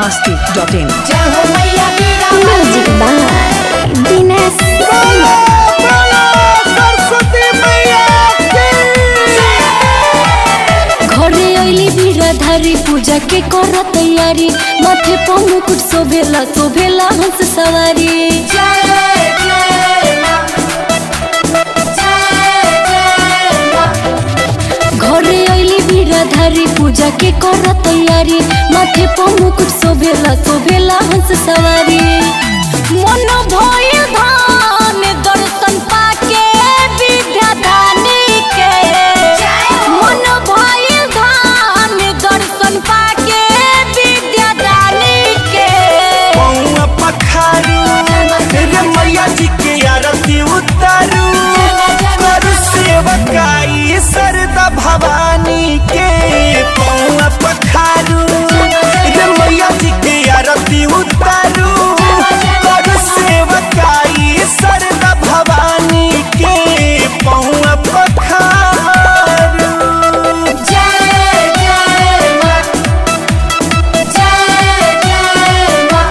biharmasti.in जय हो मैया वीरा म्यूजिक बाय दिनेश सरस्वती मैया घरे अइली बिराधारी पूजा के कर तैयारी माथे पर मुकुट शोभेला हंस सवारी घरे अइली बिराधारी पूजा के कर तैयारी माथे पर मुकुट शोभेला हंस सवारी मन भइल धान दर्शन पाके विद्यादानी के मन भइल धान दर्शन पाके विद्यादानी के पौआ पखारू रे मैया जी के आरती उतारू करू सेवकाई सरदा भवानी के पौआ पखारू रे मैया जी के आरती उतारू करू सेवकाई सरदा भवानी के पौआ पखारू जय जय मां जय जय मां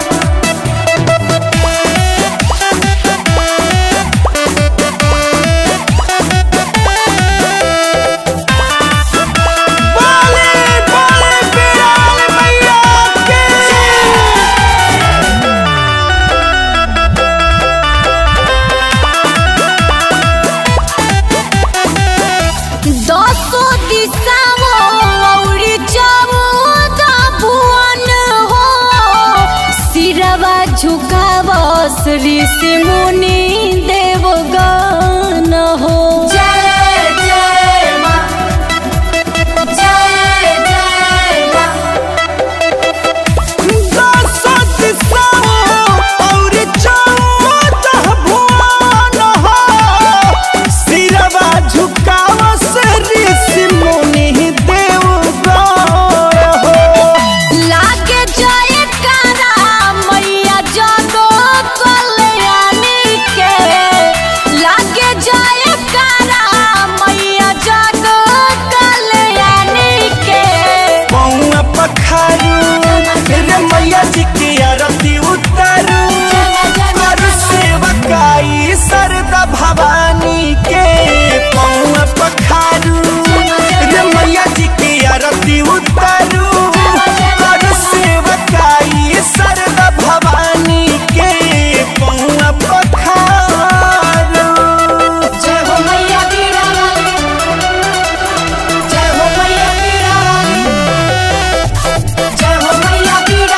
बोले बोले बिराल मैया के दसो दिशाओ औरी चौदह भुवन हो सिरवा झुकावस ऋषि मुनि देवगण हो जय जय मां जय जय मां दसो दिशाओं और चौदह भुवन हो सिरवा झुकावस ऋषि मुनि देवगण हो लागे जयकारा मैया जगो कल्याणी के लागे जयकारा मैया जगो कल्याणी के पौआ पखारू रे मैया जी के आरती उतारू करू सेवकाई सरदा भवानी के पौआ पखारू रे मैया जी के आरती उतारू करू सेवकाई सरदा भवानी के पौआ पखारू जय हो मैया वीरा जय हो मैया वीरा जय हो मैया वीरा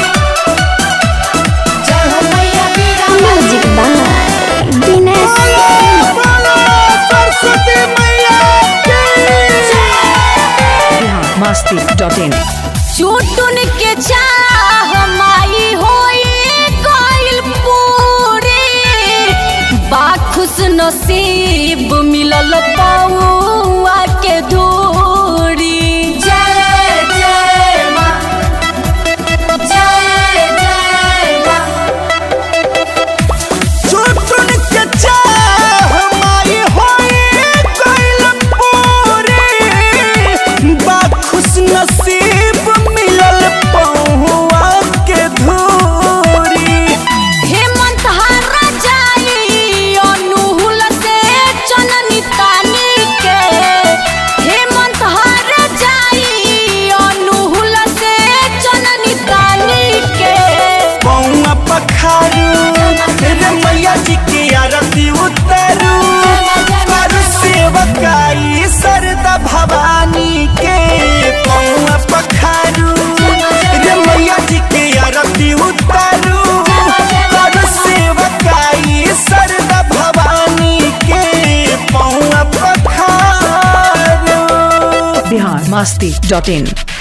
जय हो मैया वीरा म्यूजिक बाय दिनेश बोलो सरस्वती मैया की biharmasti.in चुटुन के चाह माई होई गइल पूरी बाखुश नसीब मिलल पौआ के धूरी जय जय मां जय जय मां चुटुन के चाह माई होई गइल पूरी बाखुश नसीब मिलल पहुआ के धूरी हेमंत हर जाई अनुहुल से चननी तानी के हेमंत हर जाई अनुहुल से चननी तानी के पौआ पखारू रे मैया जी के आरती उतारू करू सेवकाई सरदा भवानी के पौआ पखारू रे मैया जी के आरती उतारू करू सेवकाई सरदा भवानी के पौआ पखारू biharmasti.in